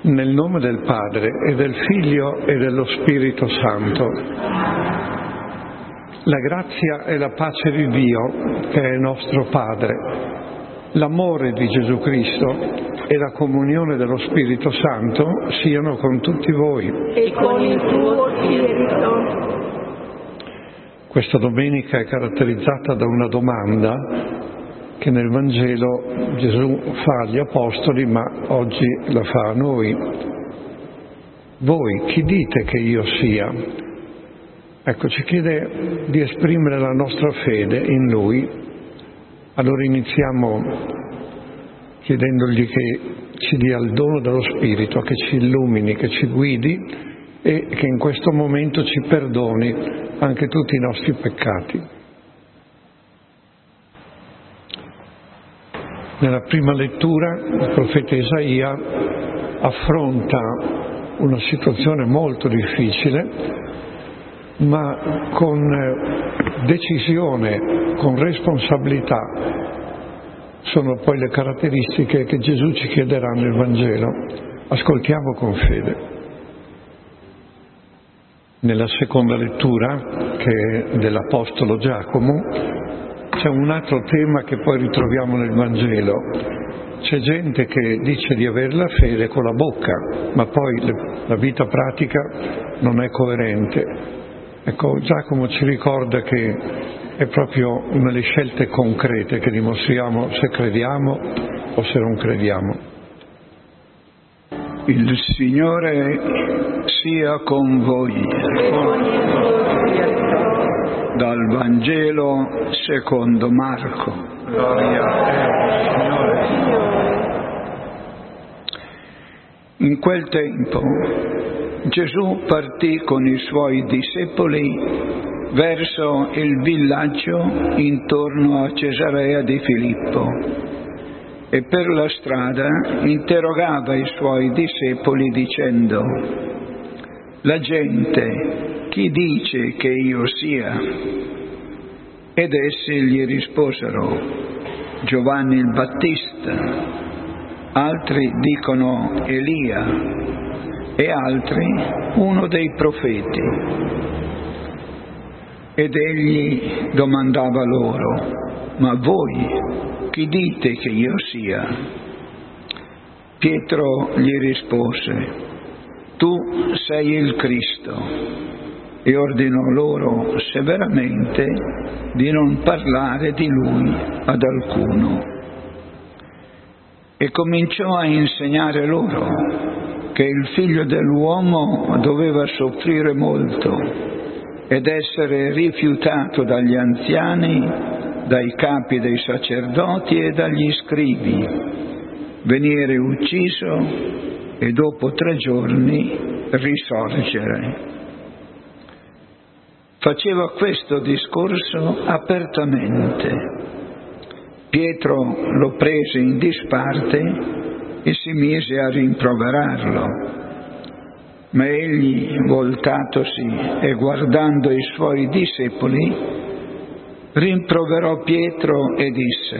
Nel nome del Padre e del Figlio e dello Spirito Santo. La grazia e la pace di Dio, che è nostro Padre, l'amore di Gesù Cristo e la comunione dello Spirito Santo siano con tutti voi. E con il tuo spirito. Questa domenica è caratterizzata da una domanda che nel Vangelo Gesù fa agli Apostoli, ma oggi la fa a noi. Voi chi dite che io sia? Ecco, ci chiede di esprimere la nostra fede in Lui. Allora iniziamo chiedendogli che ci dia il dono dello Spirito, che ci illumini, che ci guidi e che in questo momento ci perdoni anche tutti i nostri peccati. Nella prima lettura il profeta Isaia affronta una situazione molto difficile, ma con decisione, con responsabilità. Sono poi le caratteristiche che Gesù ci chiederà nel Vangelo. Ascoltiamo con fede. Nella seconda lettura, che è dell'Apostolo Giacomo, c'è un altro tema che poi ritroviamo nel Vangelo. C'è gente che dice di avere la fede con la bocca, ma poi la vita pratica non è coerente. Ecco, Giacomo ci ricorda che è proprio nelle scelte concrete che dimostriamo se crediamo o se non crediamo. Il Signore sia con voi. Dal Vangelo secondo Marco. Gloria a te, Signore. In quel tempo Gesù partì con i suoi discepoli verso il villaggio intorno a Cesarea di Filippo e per la strada interrogava i suoi discepoli dicendo: la gente chi dice che io sia? Ed essi gli risposero: Giovanni il Battista, altri dicono Elia e altri uno dei profeti. Ed egli domandava loro: ma voi chi dite che io sia? Pietro gli rispose: tu sei il Cristo. E ordinò loro severamente di non parlare di lui ad alcuno. E cominciò a insegnare loro che il Figlio dell'uomo doveva soffrire molto ed essere rifiutato dagli anziani, dai capi dei sacerdoti e dagli scribi, venire ucciso e dopo 3 giorni risorgere. Faceva questo discorso apertamente. Pietro lo prese in disparte e si mise a rimproverarlo. Ma egli, voltatosi e guardando i suoi discepoli, rimproverò Pietro e disse: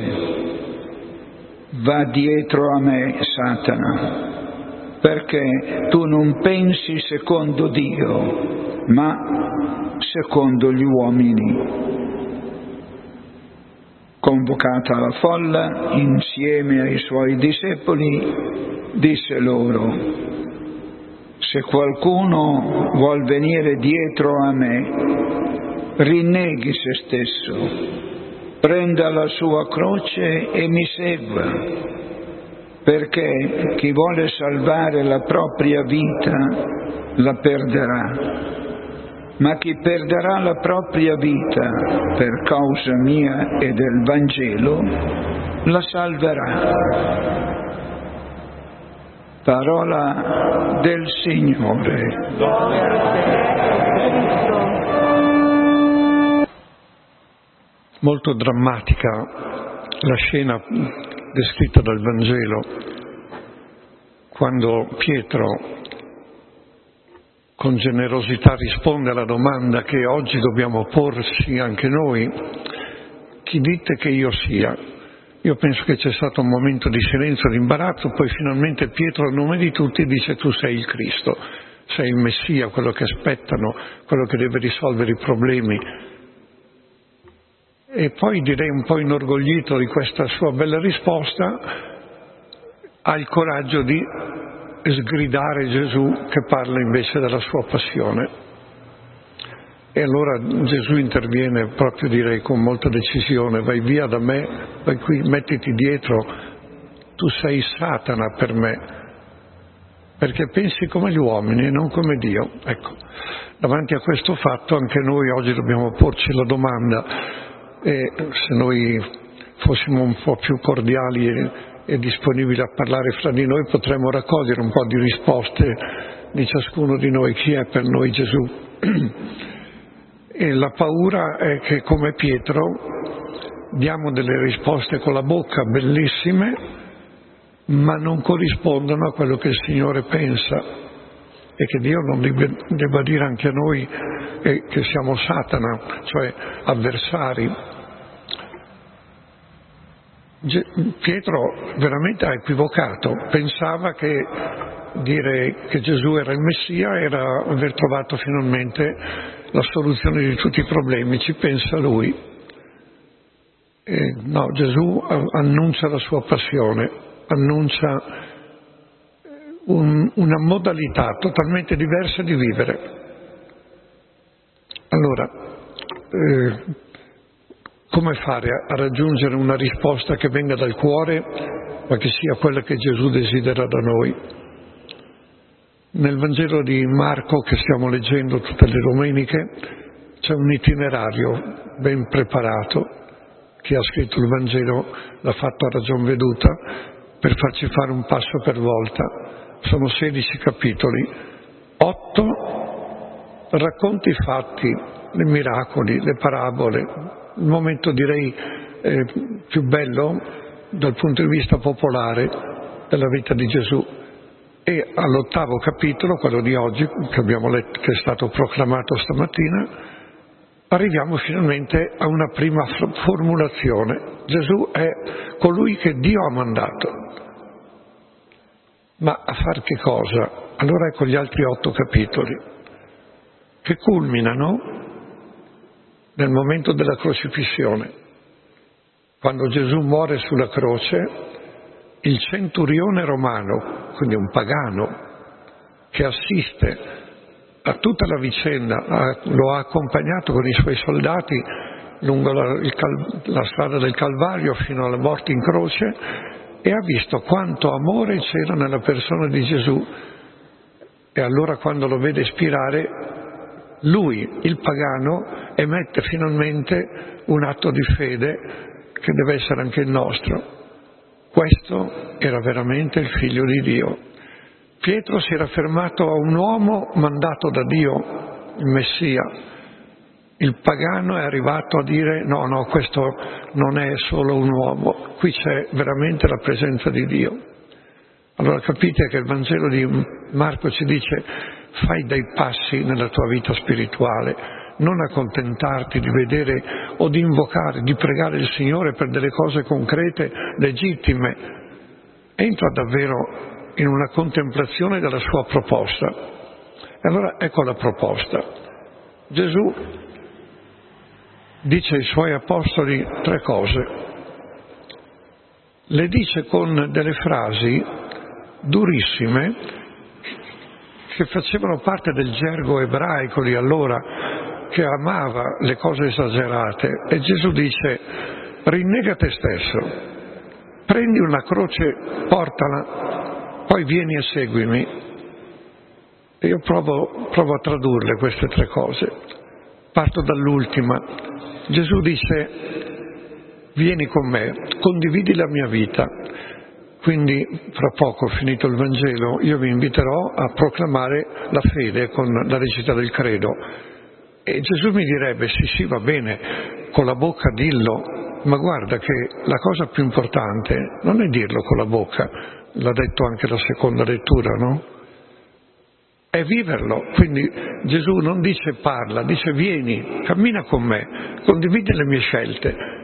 va dietro a me, Satana, perché tu non pensi secondo Dio, ma secondo gli uomini. Convocata la folla insieme ai suoi discepoli, disse loro: se qualcuno vuol venire dietro a me, rinneghi se stesso, prenda la sua croce e mi segua, perché chi vuole salvare la propria vita la perderà. Ma chi perderà la propria vita per causa mia e del Vangelo, la salverà. Parola del Signore. Molto drammatica la scena descritta dal Vangelo, quando Pietro con generosità risponde alla domanda che oggi dobbiamo porsi anche noi: chi dite che io sia? Io penso che c'è stato un momento di silenzio, di imbarazzo, poi finalmente Pietro a nome di tutti dice: tu sei il Cristo, sei il Messia, quello che aspettano, quello che deve risolvere i problemi. E poi, direi un po' inorgoglito di questa sua bella risposta, ha il coraggio di sgridare Gesù che parla invece della sua passione. E allora Gesù interviene proprio, direi, con molta decisione: vai via da me, vai qui, mettiti dietro, tu sei Satana per me, perché pensi come gli uomini e non come Dio. Ecco, davanti a questo fatto anche noi oggi dobbiamo porci la domanda, e se noi fossimo un po' più cordiali e disponibili a parlare fra di noi, potremmo raccogliere un po' di risposte di ciascuno di noi: chi è per noi Gesù? E la paura è che, come Pietro, diamo delle risposte con la bocca bellissime, ma non corrispondono a quello che il Signore pensa, e che Dio non debba dire anche a noi che siamo Satana, cioè avversari. Pietro veramente ha equivocato, pensava che dire che Gesù era il Messia era aver trovato finalmente la soluzione di tutti i problemi, ci pensa lui. No, Gesù annuncia la sua passione, annuncia una modalità totalmente diversa di vivere. Allora, come fare a raggiungere una risposta che venga dal cuore, ma che sia quella che Gesù desidera da noi? Nel Vangelo di Marco, che stiamo leggendo tutte le domeniche, c'è un itinerario ben preparato. Chi ha scritto il Vangelo l'ha fatto a ragion veduta, per farci fare un passo per volta. Sono 16 capitoli, 8 racconti fatti, i miracoli, le parabole, il momento, direi, più bello dal punto di vista popolare della vita di Gesù. E all'8° capitolo, quello di oggi, che abbiamo letto, che è stato proclamato stamattina, arriviamo finalmente a una prima formulazione. Gesù è colui che Dio ha mandato. Ma a far che cosa? Allora ecco gli altri 8 capitoli, che culminano nel momento della crocifissione. Quando Gesù muore sulla croce, il centurione romano, quindi un pagano, che assiste a tutta la vicenda, lo ha accompagnato con i suoi soldati lungo la strada del Calvario fino alla morte in croce, e ha visto quanto amore c'era nella persona di Gesù. E allora, quando lo vede spirare, lui, il pagano, emette finalmente un atto di fede che deve essere anche il nostro. Questo era veramente il Figlio di Dio. Pietro si era fermato a un uomo mandato da Dio, il Messia. Il pagano è arrivato a dire: no, questo non è solo un uomo, qui c'è veramente la presenza di Dio. Allora capite che il Vangelo di Marco ci dice: fai dei passi nella tua vita spirituale, non accontentarti di vedere o di invocare, di pregare il Signore per delle cose concrete, legittime. Entra davvero in una contemplazione della sua proposta. E allora ecco la proposta. Gesù dice ai suoi apostoli 3 cose. Le dice con delle frasi durissime che facevano parte del gergo ebraico di allora, che amava le cose esagerate. E Gesù dice: rinnega te stesso, prendi una croce, portala, poi vieni e seguimi. E io provo a tradurle queste 3 cose. Parto dall'ultima. Gesù dice: vieni con me, condividi la mia vita. Quindi fra poco, finito il Vangelo, io vi inviterò a proclamare la fede con la recita del credo. E Gesù mi direbbe: sì, va bene, con la bocca dillo, ma guarda che la cosa più importante non è dirlo con la bocca, l'ha detto anche la seconda lettura, no? È viverlo. Quindi Gesù non dice parla, dice vieni, cammina con me, condividi le mie scelte.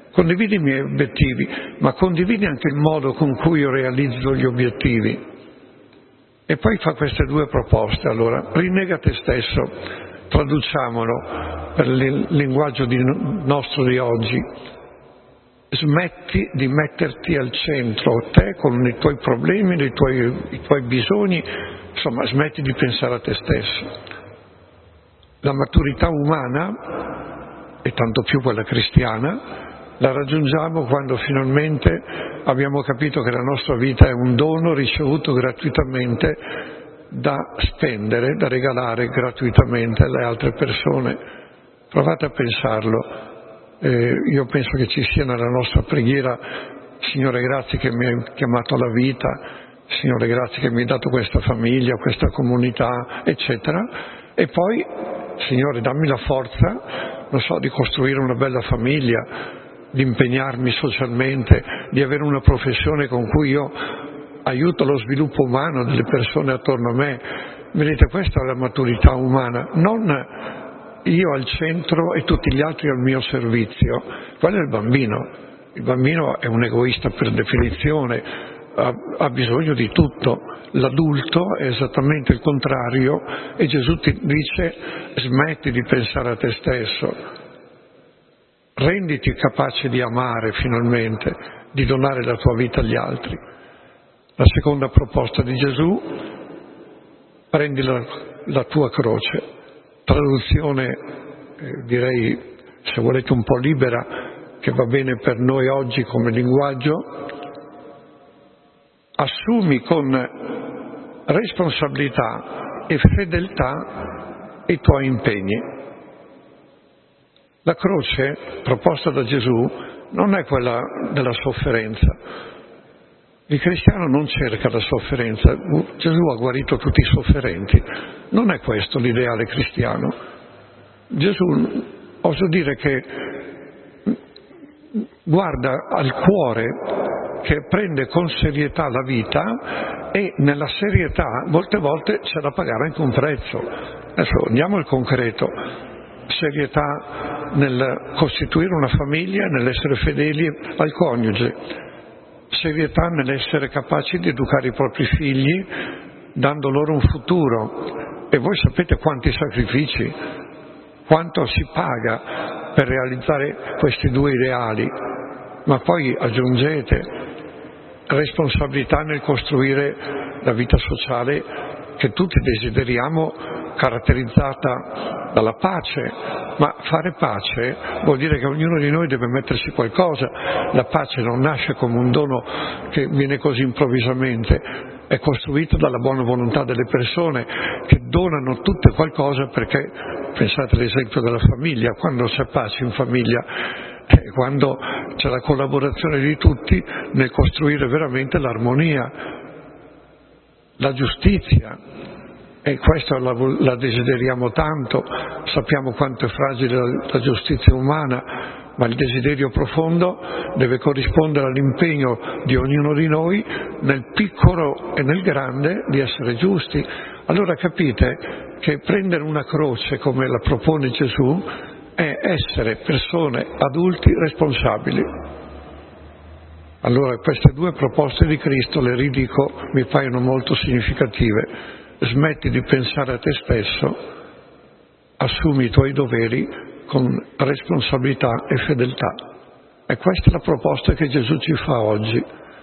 condividi i miei obiettivi, ma condividi anche il modo con cui io realizzo gli obiettivi. E poi fa queste due proposte. Allora, rinnega te stesso, traduciamolo per il linguaggio nostro di oggi. Smetti di metterti al centro, te con i tuoi problemi, i tuoi bisogni, insomma, smetti di pensare a te stesso. La maturità umana, e tanto più quella cristiana, la raggiungiamo quando finalmente abbiamo capito che la nostra vita è un dono ricevuto gratuitamente da spendere, da regalare gratuitamente alle altre persone. Provate a pensarlo. Io penso che ci sia nella nostra preghiera: Signore, grazie che mi hai chiamato alla vita, Signore, grazie che mi hai dato questa famiglia, questa comunità, eccetera. E poi, Signore, dammi la forza, non so, di costruire una bella famiglia, di impegnarmi socialmente, di avere una professione con cui io aiuto lo sviluppo umano delle persone attorno a me. Vedete, questa è la maturità umana, non io al centro e tutti gli altri al mio servizio. Quello è il bambino. Il bambino è un egoista per definizione, ha bisogno di tutto. L'adulto è esattamente il contrario, e Gesù ti dice: smetti di pensare a te stesso, renditi capace di amare finalmente, di donare la tua vita agli altri. La seconda proposta di Gesù: prendi la tua croce. Traduzione, direi, se volete, un po' libera, che va bene per noi oggi come linguaggio: assumi con responsabilità e fedeltà i tuoi impegni. La croce proposta da Gesù non è quella della sofferenza. Il cristiano non cerca la sofferenza. Gesù ha guarito tutti i sofferenti. Non è questo l'ideale cristiano. Gesù, oso dire che guarda al cuore, che prende con serietà la vita, e nella serietà molte volte c'è da pagare anche un prezzo. Adesso andiamo al concreto. Serietà nel costituire una famiglia, nell'essere fedeli al coniuge, serietà nell'essere capaci di educare i propri figli dando loro un futuro. E voi sapete quanti sacrifici, quanto si paga per realizzare questi due ideali. Ma poi aggiungete responsabilità nel costruire la vita sociale che tutti desideriamo, caratterizzata dalla pace. Ma fare pace vuol dire che ognuno di noi deve mettersi qualcosa. La pace non nasce come un dono che viene così improvvisamente, è costruita dalla buona volontà delle persone che donano tutte qualcosa, perché pensate all'esempio della famiglia: quando c'è pace in famiglia, quando c'è la collaborazione di tutti nel costruire veramente l'armonia, la giustizia. E questo la desideriamo tanto. Sappiamo quanto è fragile la giustizia umana, ma il desiderio profondo deve corrispondere all'impegno di ognuno di noi, nel piccolo e nel grande, di essere giusti. Allora capite che prendere una croce come la propone Gesù è essere persone, adulti responsabili. Allora queste due proposte di Cristo, le ridico, mi paiono molto significative. Smetti di pensare a te stesso, assumi i tuoi doveri con responsabilità e fedeltà. E questa è la proposta che Gesù ci fa oggi.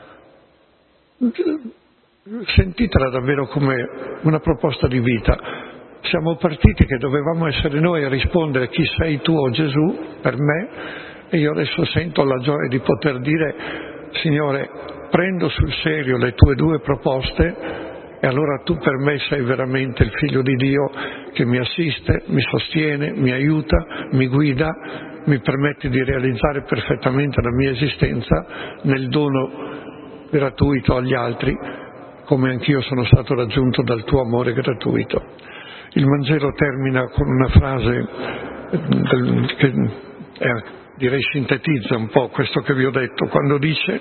Sentitela davvero come una proposta di vita. Siamo partiti che dovevamo essere noi a rispondere: chi sei tu, o Gesù, per me? E io adesso sento la gioia di poter dire: Signore, prendo sul serio le tue due proposte, e allora tu per me sei veramente il Figlio di Dio che mi assiste, mi sostiene, mi aiuta, mi guida, mi permette di realizzare perfettamente la mia esistenza nel dono gratuito agli altri, come anch'io sono stato raggiunto dal tuo amore gratuito. Il Vangelo termina con una frase che direi sintetizza un po' questo che vi ho detto, quando dice: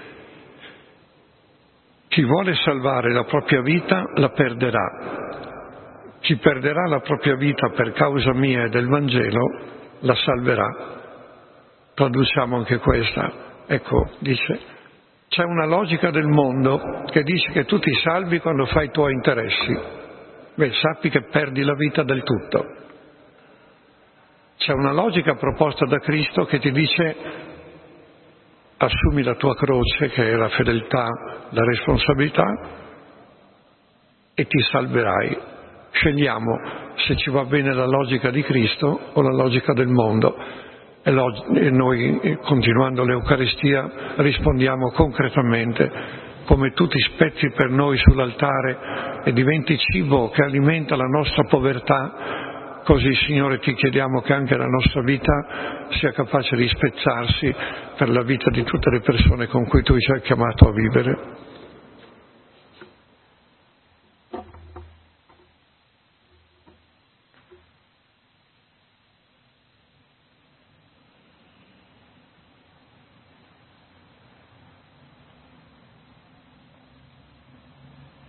chi vuole salvare la propria vita la perderà. Chi perderà la propria vita per causa mia e del Vangelo la salverà. traduciamo anche questa. Ecco, dice, c'è una logica del mondo che dice che tu ti salvi quando fai i tuoi interessi. Beh, sappi che perdi la vita del tutto. C'è una logica proposta da Cristo che ti dice assumi la tua croce, che è la fedeltà, la responsabilità, e ti salverai. Scegliamo se ci va bene la logica di Cristo o la logica del mondo. E noi, continuando l'Eucaristia, rispondiamo concretamente: come tu ti spezzi per noi sull'altare e diventi cibo che alimenta la nostra povertà, così, Signore, ti chiediamo che anche la nostra vita sia capace di spezzarsi per la vita di tutte le persone con cui tu ci hai chiamato a vivere.